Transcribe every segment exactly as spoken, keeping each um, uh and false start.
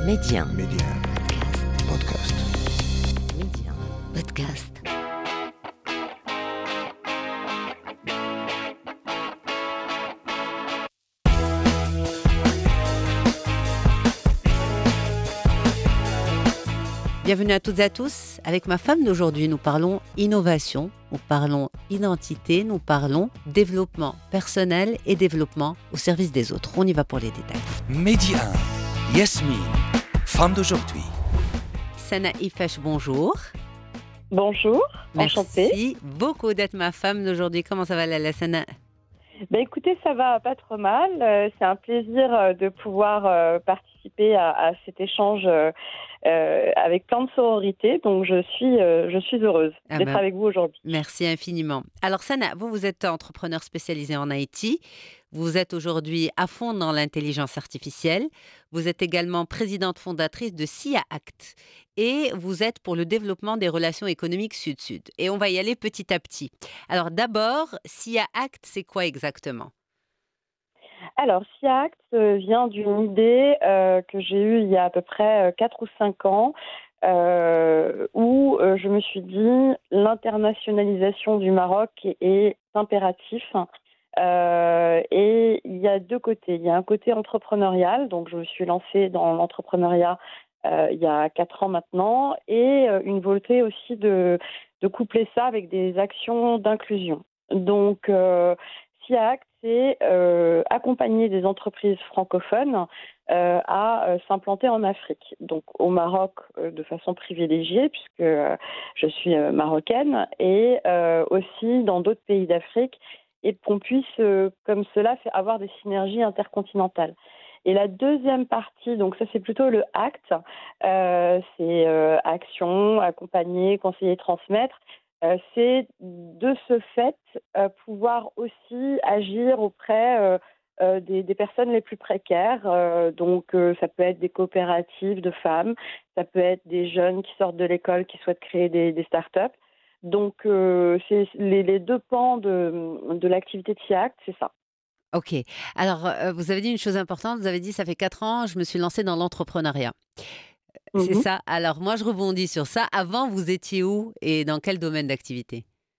Média. Média. Podcast. Média. Podcast. Bienvenue à toutes et à tous. Avec ma femme d'aujourd'hui, nous parlons innovation, nous parlons identité, nous parlons développement personnel et développement au service des autres. On y va pour les détails. Média. Yasmine, femme d'aujourd'hui. Sana Ifesh, bonjour. Bonjour, enchantée. Merci beaucoup d'être ma femme d'aujourd'hui. Comment ça va, Lala Sana? Ben écoutez, ça va pas trop mal. Euh, c'est un plaisir euh, de pouvoir euh, participer à, à cet échange euh, euh, avec plein de sororité. Donc je suis, euh, je suis heureuse Ah d'être ben, avec vous aujourd'hui. Merci infiniment. Alors Sana, vous, vous êtes entrepreneur spécialisé en I T. Vous êtes aujourd'hui à fond dans l'intelligence artificielle. Vous êtes également présidente fondatrice de SIA Act. Et vous êtes pour le développement des relations économiques Sud-Sud. Et on va y aller petit à petit. Alors d'abord, SIA Act, c'est quoi exactement? Alors, SIACT euh, vient d'une idée euh, que j'ai eue il y a à peu près quatre ou cinq ans, euh, où euh, je me suis dit l'internationalisation du Maroc est, est impératif. Euh, et il y a deux côtés. Il y a un côté entrepreneurial, donc je me suis lancée dans l'entrepreneuriat euh, il y a quatre ans maintenant, et euh, une volonté aussi de, de coupler ça avec des actions d'inclusion. Donc, euh, SIACT, c'est euh, accompagner des entreprises francophones euh, à euh, s'implanter en Afrique. Donc au Maroc euh, de façon privilégiée, puisque euh, je suis euh, marocaine, et euh, aussi dans d'autres pays d'Afrique, et qu'on puisse, euh, comme cela, faire avoir des synergies intercontinentales. Et la deuxième partie, donc ça c'est plutôt le acte, euh, c'est euh, action, accompagner, conseiller, transmettre. Euh, c'est de ce fait euh, pouvoir aussi agir auprès euh, euh, des, des personnes les plus précaires. Euh, donc euh, ça peut être des coopératives de femmes, ça peut être des jeunes qui sortent de l'école qui souhaitent créer des, des startups. Donc euh, c'est les, les deux pans de, de l'activité de SIACT, c'est ça. Ok. Alors, euh, vous avez dit une chose importante. Vous avez dit, ça fait quatre ans, je me suis lancée dans l'entrepreneuriat. C'est Mhm. ça. Alors, moi, je rebondis sur ça. Avant, vous étiez où et dans quel domaine d'activité?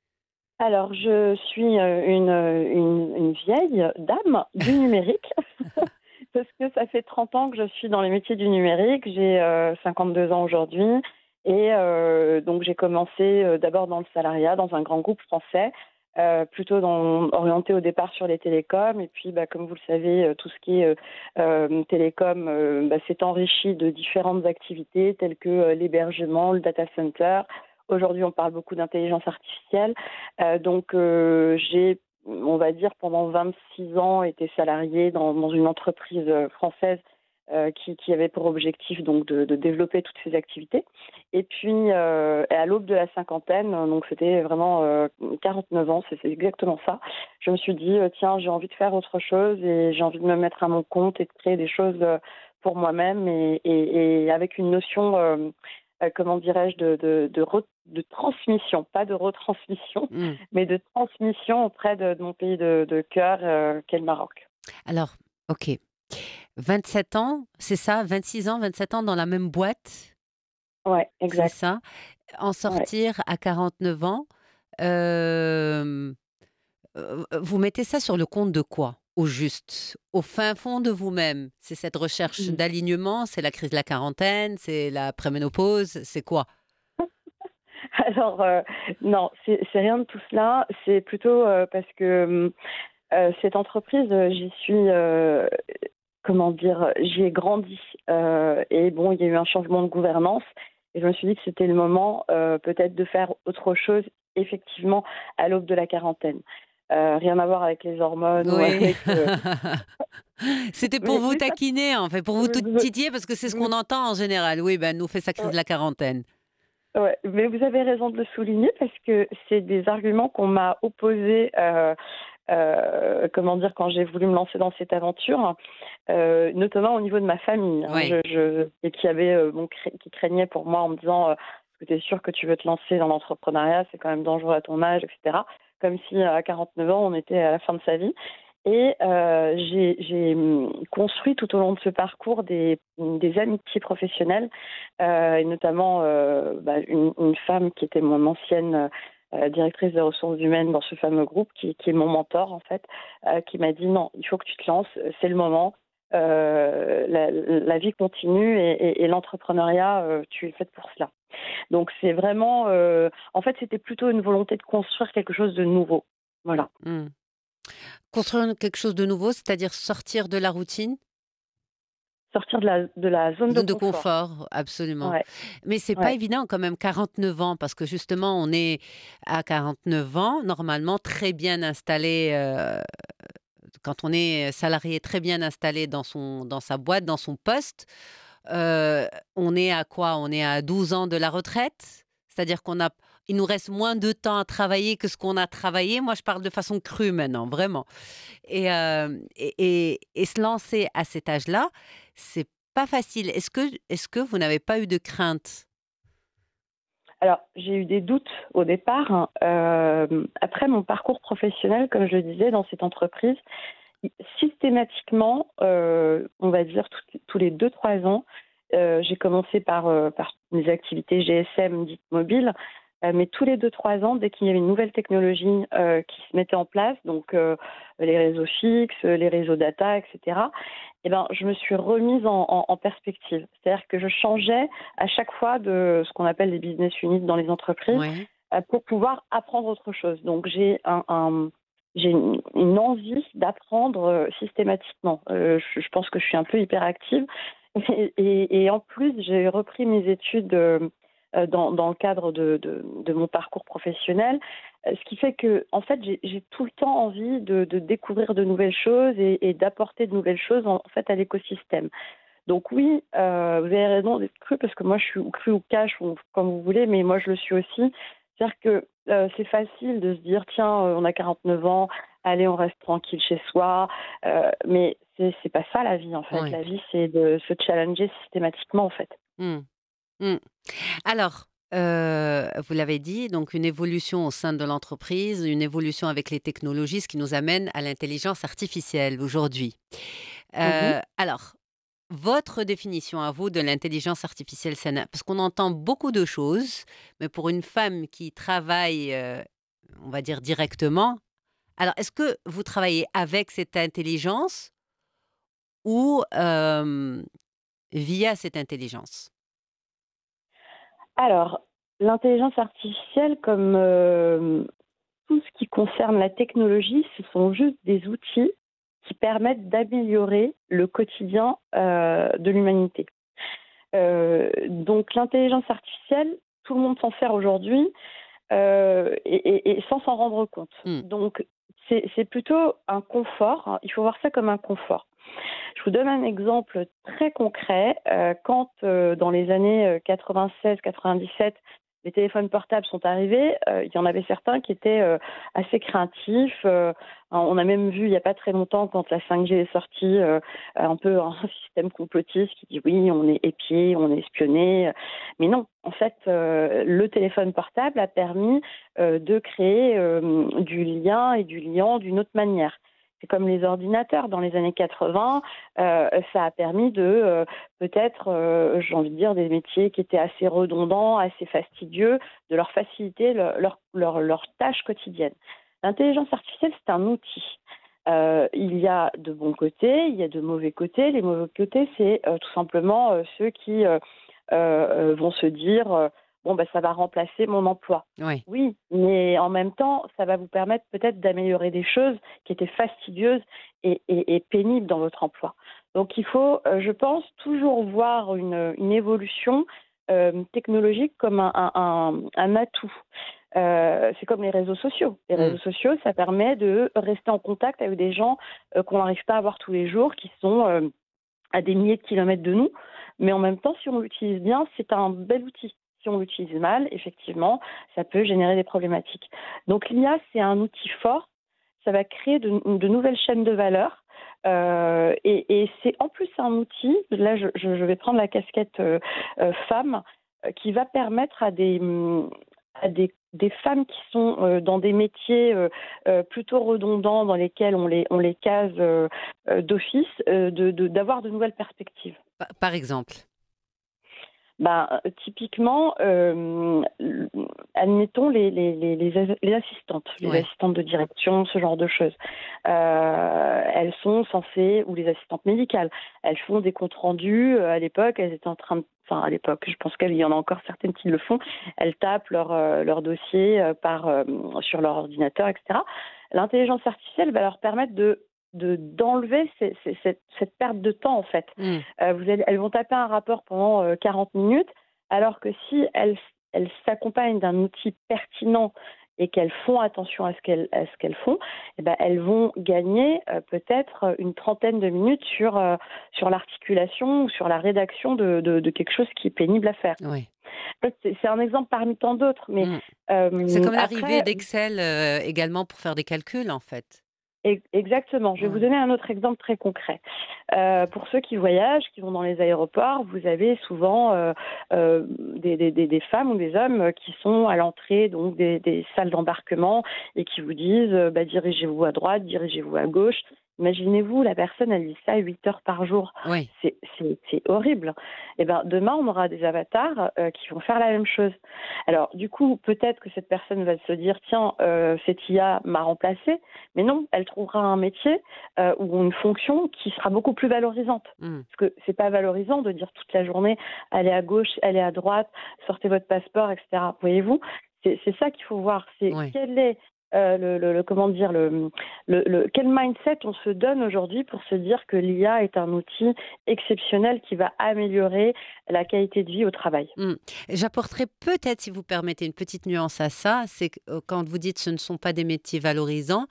Alors, je suis euh, une, une, une vieille dame du numérique, parce que ça fait trente ans que je suis dans les métiers du numérique. J'ai euh, cinquante-deux ans aujourd'hui. Et euh, donc, j'ai commencé euh, d'abord dans le salariat, dans un grand groupe français, euh, plutôt dans, orienté au départ sur les télécoms. Et puis, bah, comme vous le savez, euh, tout ce qui est euh, euh, télécom euh, bah, s'est enrichi de différentes activités telles que euh, l'hébergement, le data center. Aujourd'hui, on parle beaucoup d'intelligence artificielle. Euh, donc, euh, j'ai, on va dire, pendant vingt-six ans, été salariée dans, dans une entreprise euh, française euh, qui, qui avait pour objectif donc de, de développer toutes ces activités. Et puis, euh, à l'aube de la cinquantaine, donc c'était vraiment euh, quarante-neuf ans, c'est, c'est exactement ça. Je me suis dit, euh, tiens, j'ai envie de faire autre chose et j'ai envie de me mettre à mon compte et de créer des choses euh, pour moi-même et, et, et avec une notion euh, euh, comment dirais-je, de, de, de, re, de transmission, pas de retransmission, Hmm. mais de transmission auprès de, de mon pays de, de cœur, euh, qu'est le Maroc. Alors, ok. vingt-sept ans, c'est ça? vingt-six ans, vingt-sept ans dans la même boîte? Ouais, C'est exact. ça? En Ouais. sortir à quarante-neuf ans, euh, euh, vous mettez ça sur le compte de quoi? Au juste, au fin fond de vous-même. C'est cette recherche Mm. d'alignement, c'est la crise de la quarantaine, c'est la préménopause, c'est quoi? Alors, euh, non, c'est, c'est rien de tout cela. C'est plutôt euh, parce que euh, cette entreprise, euh, j'y suis, euh, comment dire, j'y ai grandi. Euh, et bon, il y a eu un changement de gouvernance. Et je me suis dit que c'était le moment euh, peut-être de faire autre chose, effectivement, à l'aube de la quarantaine. Euh, rien à voir avec les hormones ou Oui. avec... euh, C'était pour mais, vous mais ça, taquiner, en fait, pour vous tout vous, titiller, parce que c'est ce vous- qu'on entend en général. Oui, ben, nous fait sa crise de la quarantaine. ouais, mais vous avez raison de le souligner parce que c'est des arguments qu'on m'a opposés, euh, euh, comment dire, quand j'ai voulu me lancer dans cette aventure, euh, notamment au niveau de ma famille, hein, Oui. je, je, et qui avait, euh, bon, cra- qui craignait pour moi en me disant, euh, est-ce que tu es sûr que tu veux te lancer dans l'entrepreneuriat, c'est quand même dangereux à ton âge, et cetera. Comme si à quarante-neuf ans, on était à la fin de sa vie. Et euh, j'ai j'ai, hum, construit tout au long de ce parcours des, des amitiés professionnelles, euh, et notamment euh, bah, une, une femme qui était mon ancienne euh, directrice des ressources humaines dans ce fameux groupe, qui, qui est mon mentor en fait, euh, qui m'a dit non, il faut que tu te lances, c'est le moment. Euh, la, la vie continue et, et, et l'entrepreneuriat, euh, tu es faite pour cela. Donc c'est vraiment, euh, en fait, c'était plutôt une volonté de construire quelque chose de nouveau. Voilà, Mmh. Construire quelque chose de nouveau, c'est-à-dire sortir de la routine? sortir de la de la zone de Zone de confort. confort, absolument. Ouais, Mais c'est pas ouais. évident quand même, quarante-neuf ans, parce que justement, on est à quarante-neuf ans, normalement très bien installé, heu, quand on est salarié très bien installé dans son dans sa boîte, dans son poste, heu, on est à quoi? On est à douze ans de la retraite? C'est-à-dire qu'on a il nous reste moins de temps à travailler que ce qu'on a travaillé. Moi, je parle de façon crue maintenant, vraiment. Et hem et et et se lancer à cet âge-là, c'est pas facile. Est-ce que est-ce que vous n'avez pas eu de crainte? Alors, j'ai eu des doutes au départ, hein. Hem, après mon parcours professionnel, comme je le disais, dans cette entreprise, i systématiquement, heu, on va dire tous tous les deux trois ans, heu, j'ai commencé par, heu, par mes activités G S M dites mobiles, heu, mais tous les deux trois ans, dès qu'il y avait une nouvelle technologie, heu, qui se mettait en place, donc heu, les réseaux fixes, les réseaux data et cetera, et ben, je me suis remise en en en perspective. C'est-à-dire que je changeais à chaque fois de ce qu'on appelle les business units dans les entreprises, Ouais. heu, pour pouvoir apprendre autre chose. Donc j'ai un un j'ai une une envie d'apprendre, heu, systématiquement. Heu, je je pense que je suis un peu hyperactive et et et en plus, j'ai repris mes études, hem, heu, dans dans le cadre de de de mon parcours professionnel, heu, ce qui fait que en fait, j'ai j'ai tout le temps envie de de découvrir de nouvelles choses et et d'apporter de nouvelles choses, en en fait, à l'écosystème. Donc oui, heu, vous avez raison d'être cru parce que moi je suis ou crue ou cash ou comme vous voulez, mais moi je le suis aussi. C'est-à-dire que, heu, c'est facile de se dire: «Tiens, heu, on a quarante-neuf ans, allez on reste tranquille chez soi», heu, mais c'est c'est pas ça la vie en fait. Ouais. La vie c'est de se challenger systématiquement en fait. Mmh. Mmh. Alors, heu, vous l'avez dit, donc une évolution au sein de l'entreprise, une évolution avec les technologies, ce qui nous amène à l'intelligence artificielle aujourd'hui. Mmh. Heu, alors, votre définition à vous de l'intelligence artificielle, ça n'a parce qu'on entend beaucoup de choses, mais pour une femme qui travaille, heu, on va dire directement, alors est-ce que vous travaillez avec cette intelligence ou, hem, via cette intelligence? Alors, l'intelligence artificielle comme, hem, tout ce qui concerne la technologie, ce sont juste des outils qui permettent d'améliorer le quotidien, heu, de l'humanité. Heu, donc l'intelligence artificielle, tout le monde s'en sert aujourd'hui, heu, et et et sans s'en rendre compte. Mmh. Donc c'est c'est plutôt un confort, hein, il faut voir ça comme un confort. Je vous donne un exemple très concret. Euh, quand, euh, dans les années quatre-vingt-seize quatre-vingt-dix-sept, les téléphones portables sont arrivés, euh, il y en avait certains qui étaient euh, assez craintifs. Euh, on a même vu il n'y a pas très longtemps, quand la cinq G est sortie, euh, un peu un système complotiste qui dit oui, on est épié, on est espionné. Mais non, en fait, euh, le téléphone portable a permis euh, de créer euh, du lien et du liant d'une autre manière. C'est comme les ordinateurs dans les années quatre-vingts, euh, ça a permis de euh, peut-être, euh, j'ai envie de dire, des métiers qui étaient assez redondants, assez fastidieux, de leur faciliter le- leur, leur, leur tâche quotidienne. L'intelligence artificielle, c'est un outil. Euh, il y a de bons côtés, il y a de mauvais côtés. Les mauvais côtés, c'est euh, tout simplement euh, ceux qui euh, euh, vont se dire euh, bon, bah, ça va remplacer mon emploi. Oui. Oui, mais en même temps, ça va vous permettre peut-être d'améliorer des choses qui étaient fastidieuses et, et- et pénibles dans votre emploi. Donc il faut, euh, je pense, toujours voir une, une évolution euh, technologique comme un, un- un- un atout. Euh, c'est comme les réseaux sociaux. Les Mmh. réseaux sociaux, ça permet de rester en contact avec des gens euh, qu'on n'arrive pas à voir tous les jours, qui sont euh, à des milliers de kilomètres de nous. Mais en même temps, si on l'utilise bien, c'est un bel outil. Si on l'utilise mal, effectivement, ça peut générer des problématiques. Donc l'I A, c'est un outil fort. Ça va créer de, de nouvelles chaînes de valeur. Euh, et et c'est en plus un outil, là je, je- je vais prendre la casquette euh, euh, femme, euh, qui va permettre à des, hum, à des des femmes qui sont euh, dans des métiers euh, euh, plutôt redondants dans lesquels on les, on les case euh, euh, d'office, euh, de, de- d'avoir de nouvelles perspectives. Pa- Par exemple. Ben, euh, typiquement, euh, l- admettons les, les, les, les as- les assistantes, les Ouais. assistantes de direction, ce genre de choses. Euh, elles sont censées, ou les assistantes médicales, elles font des comptes rendus. Euh, À l'époque, elles étaient en train de, enfin à l'époque, je pense qu'il y en a encore certaines qui le font. Elles tapent leur, euh, leur dossier euh, par, euh, sur leur ordinateur, et cetera. L'intelligence artificielle va leur permettre de de d'enlever ces- ces- cette, cette perte de temps en fait. Hmm. Euh, vous allez- elles vont taper un rapport pendant euh, quarante minutes, alors que si elles, elles s'accompagnent d'un outil pertinent et qu'elles font attention à ce qu'elles, à ce qu'elles font, eh ben, elles vont gagner euh, peut-être une trentaine de minutes sur, euh, sur l'articulation ou sur la rédaction de, de, de quelque chose qui est pénible à faire. Ouais. En fait, C'est, c'est un exemple parmi tant d'autres, mais Hmm. C'est euh, comme l'arrivée après, d'Excel euh, également pour faire des calculs, en fait. E- Exactement. Je vais vous Ouais. donner un autre exemple très concret. Euh, pour ceux qui voyagent, qui vont dans les aéroports, vous avez souvent euh, euh, des, des- des- des femmes ou des hommes qui sont à l'entrée donc des, des salles d'embarquement et qui vous disent euh, bah, dirigez-vous à droite, dirigez-vous à gauche. Imaginez-vous, la personne, elle lit ça huit heures par jour. Oui. C'est, c'est, c'est horrible. Et ben, demain, on aura des avatars euh, qui vont faire la même chose. Alors, du coup, peut-être que cette personne va se dire, tiens, euh, cette I A m'a remplacé, mais non, elle trouvera un métier euh, ou une fonction qui sera beaucoup plus valorisante. Hmm. Parce que c'est pas valorisant de dire toute la journée, allez à gauche, allez à droite, sortez votre passeport, et cetera. Voyez-vous, c'est, c'est ça qu'il faut voir. C'est Ouais. quel est euh, le, le- le- comment dire le, le, le- quel mindset on se donne aujourd'hui pour se dire que l'I A est un outil exceptionnel qui va améliorer la qualité de vie au travail. Hmm. J'apporterai peut-être, si vous permettez, une petite nuance à ça. C'est que euh, quand vous dites ce ne sont pas des métiers valorisants,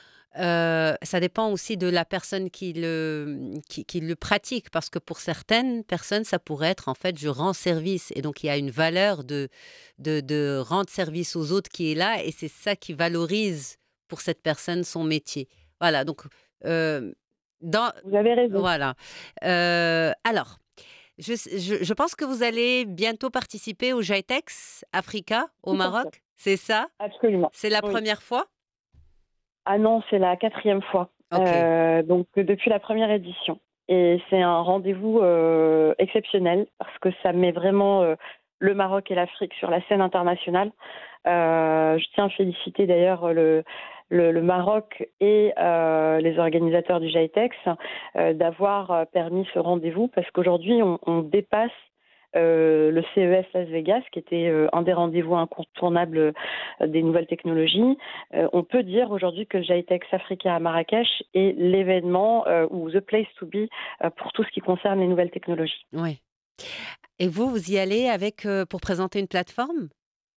euh, ça dépend aussi de la personne qui le, qui, qui le pratique. Parce que pour certaines personnes, ça pourrait être en fait, je rends service. Et donc, il y a une valeur de, de, de rendre service aux autres qui est là. Et c'est ça qui valorise pour cette personne son métier. Voilà. Donc, euh, dans, Vous avez raison. voilà. Euh, alors, je, je, je pense que vous allez bientôt participer au GITEX Africa au Tout à fait. Maroc. C'est ça? Absolument. C'est la Oui. première fois? Ah non, c'est la quatrième fois. Ok. Euh, donc euh, depuis la première édition. Et c'est un rendez-vous euh, exceptionnel parce que ça met vraiment euh, le Maroc et l'Afrique sur la scène internationale. Euh, je tiens à féliciter d'ailleurs le, le, le Maroc et euh, les organisateurs du GITEX euh, d'avoir euh, permis ce rendez-vous parce qu'aujourd'hui on, on dépasse euh, le C E S Las Vegas, qui était euh, un des rendez-vous incontournables euh, des nouvelles technologies. Euh, on peut dire aujourd'hui que le GITEX Africa à Marrakech est l'événement euh, ou the place to be euh, pour tout ce qui concerne les nouvelles technologies. Oui. Et vous, vous y allez avec euh, pour présenter une plateforme?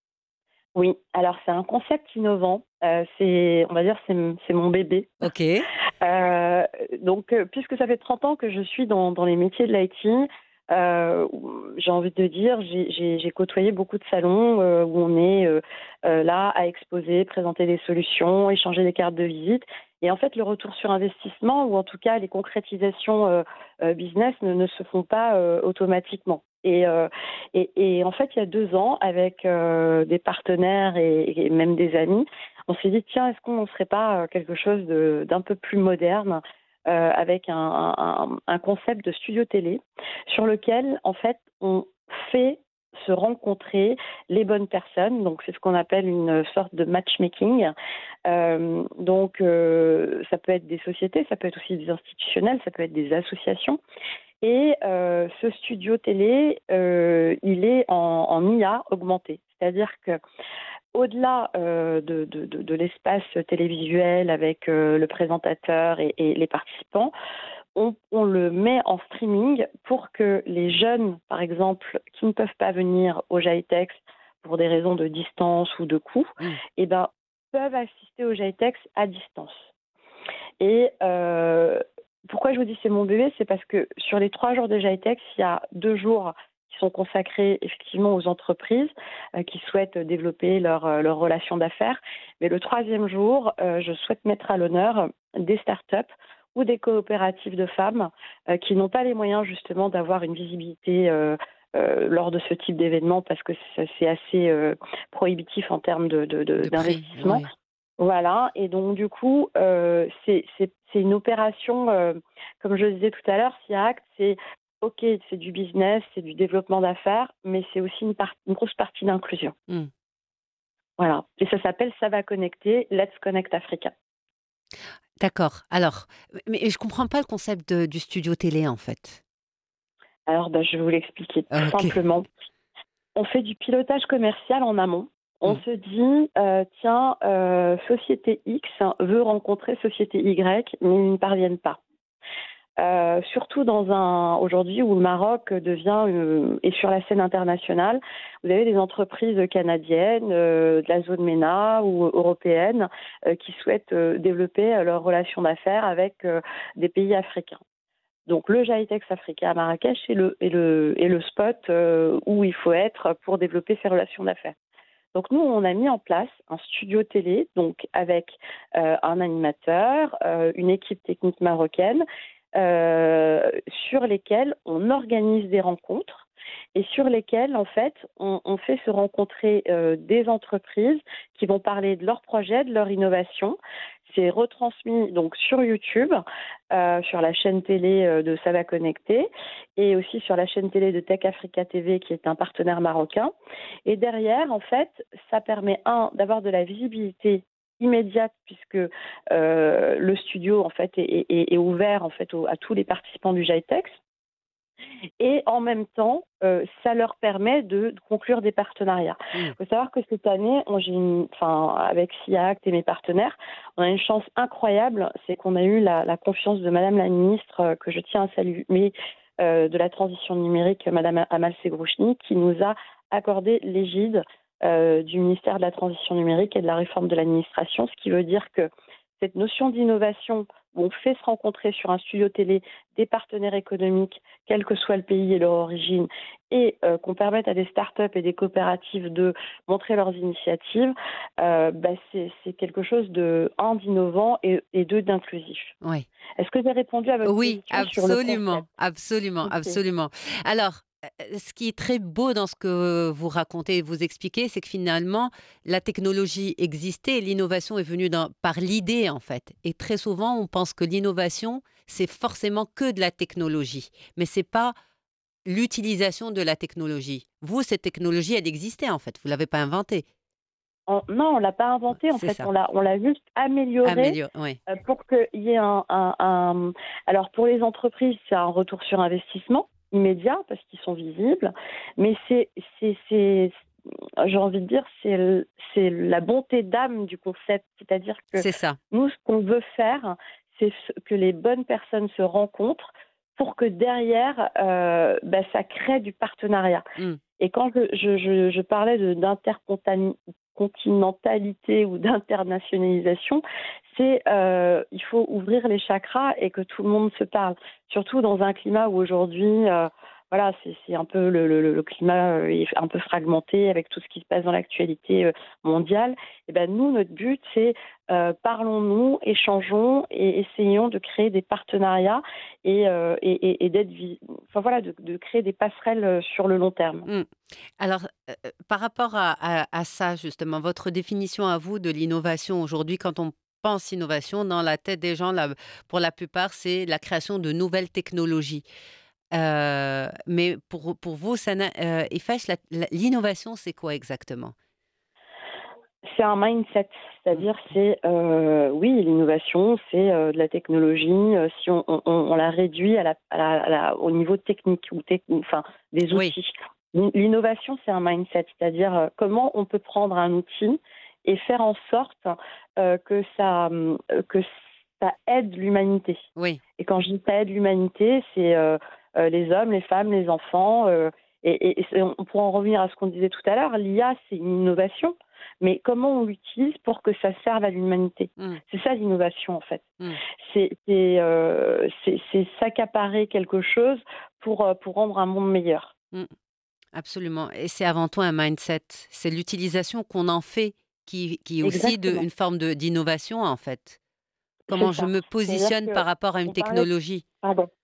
Oui, alors c'est un concept innovant. Euh, c'est, on va dire, c'est, c'est mon bébé. Ok. Euh, donc, euh, puisque ça fait trente ans que je suis dans, dans les métiers de l'I T, euh, j'ai envie de dire, j'ai, j'ai, j'ai côtoyé beaucoup de salons euh, où on est euh, euh, là à exposer, présenter des solutions, échanger des cartes de visite. Et en fait, le retour sur investissement, ou en tout cas les concrétisations euh, euh, business, ne, ne se font pas euh, automatiquement. Et, euh, et, et en fait, il y a deux ans, avec euh, des partenaires et, et même des amis, on s'est dit, tiens, est-ce qu'on ne serait pas euh, quelque chose de, d'un peu plus moderne euh, avec un, un, un concept de studio télé sur lequel, en fait, on fait se rencontrer les bonnes personnes. Donc, c'est ce qu'on appelle une sorte de matchmaking. Euh, donc, euh, ça peut être des sociétés, ça peut être aussi des institutionnels, ça peut être des associations. Et euh, ce studio télé, euh, il est en, en I A augmenté. C'est-à-dire que au-delà euh, de, de, de, de l'espace télévisuel avec euh, le présentateur et, et les participants, on, on le met en streaming pour que les jeunes, par exemple, qui ne peuvent pas venir au GITEX pour des raisons de distance ou de coût, Mm. eh ben, peuvent assister au GITEX à distance. Et euh, pourquoi je vous dis c'est mon bébé, c'est parce que sur les trois jours de GITEX, il y a deux jours qui sont consacrés effectivement aux entreprises euh, qui souhaitent développer leur, euh, leur relation d'affaires. Mais le troisième jour, euh, je souhaite mettre à l'honneur des startups ou des coopératives de femmes euh, qui n'ont pas les moyens justement d'avoir une visibilité euh, euh, lors de ce type d'événement parce que c'est c'est assez euh, prohibitif en termes de, de- de- De prix, d'investissement. oui. Voilà, et donc du coup, euh, c'est c'est- c'est une opération, euh, comme je le disais tout à l'heure, SIA Act, c'est OK, c'est du business, c'est du développement d'affaires, mais c'est aussi une, par- une grosse partie d'inclusion. Hmm. Voilà, et ça s'appelle Ça va connecter, Let's Connect Africa. D'accord. Alors, mais je comprends pas le concept de- du studio télé, en fait. Alors, ben, je vais vous l'expliquer tout Ok. simplement. On fait du pilotage commercial en amont. On Hmm. se dit, euh, tiens, euh, société X veut rencontrer société Y, mais ils n'y parviennent pas. Euh, surtout dans un aujourd'hui où le Maroc devient euh, est sur la scène internationale, vous avez des entreprises canadiennes, euh, de la zone MENA ou européenne, euh, qui souhaitent euh, développer euh, leurs relations d'affaires avec euh, des pays africains. Donc le Jaitex Africa à Marrakech est le, est le, est le spot euh, où il faut être pour développer ses relations d'affaires. Donc nous, on a mis en place un studio télé, donc avec euh, un animateur, euh, une équipe technique marocaine, euh, sur lesquels on organise des rencontres et sur lesquels, en fait, on, on fait se rencontrer euh, des entreprises qui vont parler de leurs projets, de leur innovation. C'est retransmis donc sur YouTube, euh, sur la chaîne télé euh, de Ça va connecter et aussi sur la chaîne télé de Tech Africa T V qui est un partenaire marocain. Et derrière, en fait, ça permet, un, d'avoir de la visibilité immédiate puisque euh, le studio en fait est, est- est ouvert en fait au- à tous les participants du Jaitex et en même temps euh, ça leur permet de, de conclure des partenariats. Hmm. Il faut savoir que cette année, on, j'ai une, enfin, avec SIA Act et mes partenaires, on a une chance incroyable, c'est qu'on a eu la, la confiance de Madame la ministre euh, que je tiens à saluer, euh, de la transition numérique, Madame Amal Segrouchni, qui nous a accordé l'égide euh, du ministère de la Transition numérique et de la réforme de l'administration, ce qui veut dire que cette notion d'innovation où on fait se rencontrer sur un studio télé des partenaires économiques, quel que soit le pays et leur origine, et euh, qu'on permette à des startups et des coopératives de montrer leurs initiatives, euh, bah, c'est, c'est quelque chose de, un, d'innovant et, et deux, d'inclusif. Oui. Est-ce que j'ai répondu à votre Oui, question sur le absolument, concept? absolument, Ok. absolument. Alors, euh, ce qui est très beau dans ce que vous racontez et vous expliquez, c'est que finalement, la technologie existait et l'innovation est venue dans- par l'idée, en fait. Et très souvent, on pense que l'innovation, c'est forcément que de la technologie, mais c'est pas l'utilisation de la technologie. Vous, cette technologie, elle existait, en fait. Vous l'avez pas inventée. En- non, on l'a pas inventé en C'est fait, ça. on l'a, on l'a juste amélioré Améliorer, oui. euh, pour qu'il y ait un, un- un- Alors pour les entreprises, c'est un retour sur investissement immédiat parce qu'ils sont visibles, mais c'est, c'est, c'est, j'ai envie de dire, c'est, l- c'est la bonté d'âme du concept, c'est-à-dire que C'est ça. nous, ce qu'on veut faire, c'est ce- que les bonnes personnes se rencontrent pour que derrière, euh, bah, ça crée du partenariat. Mm. Et quand je, je, je, je parlais de, d'intercontinentalité ou d'internationalisation, c'est euh, il faut ouvrir les chakras et que tout le monde se parle. Surtout dans un climat où aujourd'hui, euh, voilà, c'est, c'est un peu le, le, le climat euh, est un peu fragmenté avec tout ce qui se passe dans l'actualité euh, mondiale. Et ben nous, notre but, c'est euh, parlons-nous, échangeons et essayons de créer des partenariats et, euh, et, et, et d'être, vi- enfin voilà, de, de créer des passerelles euh, sur le long terme. Mm. Alors, euh, euh, par rapport à, à- à ça, justement, votre définition à vous de l'innovation aujourd'hui, quand on pense innovation, dans la tête des gens, là, pour la plupart, c'est la création de nouvelles technologies. Euh, mais pour, pour vous, Sana euh, Ifesh, la- la- l'innovation, c'est quoi exactement? C'est un mindset, Mm. c'est-à-dire c'est euh, oui l'innovation, c'est euh, de la technologie. euh, si on, on, on la réduit à la, à la- à la- au niveau technique ou tec- enfin des Oui, outils. L'in- L'innovation, c'est un mindset, c'est-à-dire euh, comment on peut prendre un outil et faire en sorte euh, que ça euh, que ça aide l'humanité. oui, Et quand je dis ça aide l'humanité, c'est euh, euh, les hommes, les femmes, les enfants. euh, et et- et c'est- on pourra en revenir à ce qu'on disait tout à l'heure. L'I A, c'est une innovation, mais comment on l'utilise pour que ça serve à l'humanité? mm, C'est ça l'innovation, en fait. mm, C'est c'est, euh, c'est- c'est s'accaparer quelque chose pour, euh, pour rendre un monde meilleur. mm, absolument. Et c'est avant tout un mindset. C'est l'utilisation qu'on en fait qui, qui est aussi de, Exactement. une forme de, d'innovation, en fait. C'est Comment je ça. me C'est-à-dire positionne que par rapport à une on parlait, technologie. pardon.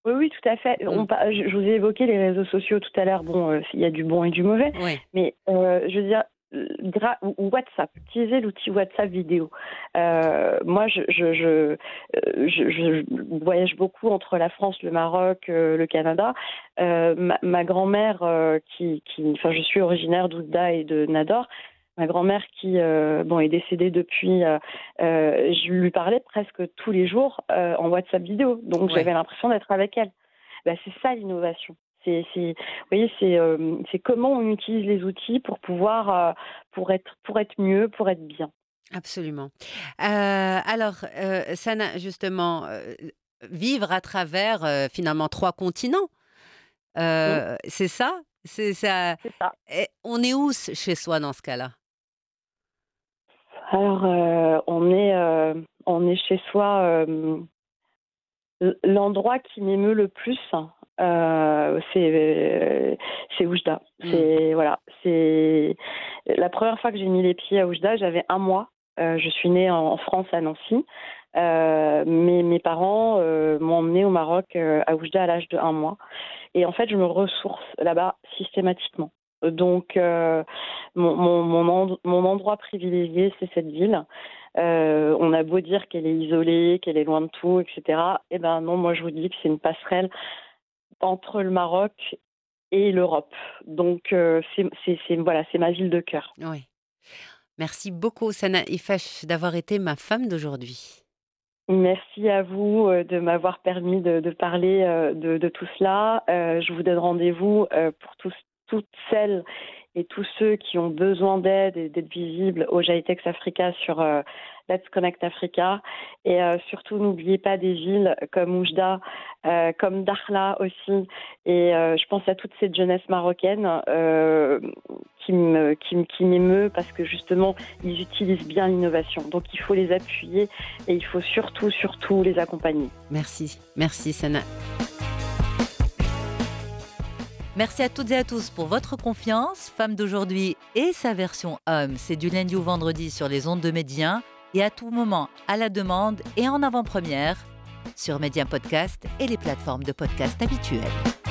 Oui, oui, tout à fait. On, Mm. par- je, je vous ai évoqué les réseaux sociaux tout à l'heure. Bon, euh, il y a du bon et du mauvais, Oui, mais euh, je veux dire, euh, gra- ou- ou WhatsApp, utiliser l'outil WhatsApp vidéo. Euh, moi, je, je, je, euh, je, je voyage beaucoup entre la France, le Maroc, euh, le Canada. Euh, ma, ma grand-mère, euh, qui, qui, enfin, je suis originaire d'Oujda et de Nador. Ma grand-mère qui euh, bon, est décédée depuis, euh, euh, je lui parlais presque tous les jours euh, en WhatsApp vidéo. Donc ouais, j'avais l'impression d'être avec elle. Bah, c'est ça l'innovation. C'est, c'est, vous voyez, c'est, euh, c'est comment on utilise les outils pour pouvoir, euh, pour être, pour être mieux, pour être bien. absolument. Euh, alors, euh, Sana, justement, euh, vivre à travers euh, finalement trois continents, Mm, euh, c'est ça? C'est ça. c'est ça. Et on est où c- chez soi dans ce cas-là? Alors, euh, on est, euh, on est chez soi. euh, L- L'endroit qui m'émeut le plus, euh, c'est euh, c'est Oujda. Hmm. C'est voilà, c'est la première fois que j'ai mis les pieds à Oujda, j'avais un mois. Euh, je suis née en, en France à Nancy, euh, mais mes parents euh, m'ont emmenée au Maroc euh, à Oujda à l'âge de un mois. Et en fait, je me ressource là-bas systématiquement. Donc, euh, mon, mon, mon, end- mon endroit privilégié, c'est cette ville. Euh, on a beau dire qu'elle est isolée, qu'elle est loin de tout, et cetera. Eh ben non, moi je vous dis que c'est une passerelle entre le Maroc et l'Europe. Donc, euh, c'est, c'est, c'est- voilà, c'est ma ville de cœur. Oui. Merci beaucoup, Sana Ifesh, d'avoir été ma femme d'aujourd'hui. Merci à vous euh, de m'avoir permis de, de parler euh, de, de tout cela. Euh, je vous donne rendez-vous euh, pour tous, toutes celles et tous ceux qui ont besoin d'aide et d'être visibles au Jaitex Africa sur euh, Let's Connect Africa. Et euh, surtout, n'oubliez pas des villes comme Oujda, euh, comme Dakhla aussi. Et euh, je pense à toute cette jeunesse marocaine euh, qui, me, qui, me- qui m'émeut parce que justement, ils utilisent bien l'innovation. Donc, il faut les appuyer et il faut surtout, surtout les accompagner. Merci. Merci, Sana. Merci à toutes et à tous pour votre confiance. Femme d'aujourd'hui et sa version homme, c'est du lundi au vendredi sur les ondes de Média et à tout moment à la demande et en avant-première sur Média Podcast et les plateformes de podcast habituelles.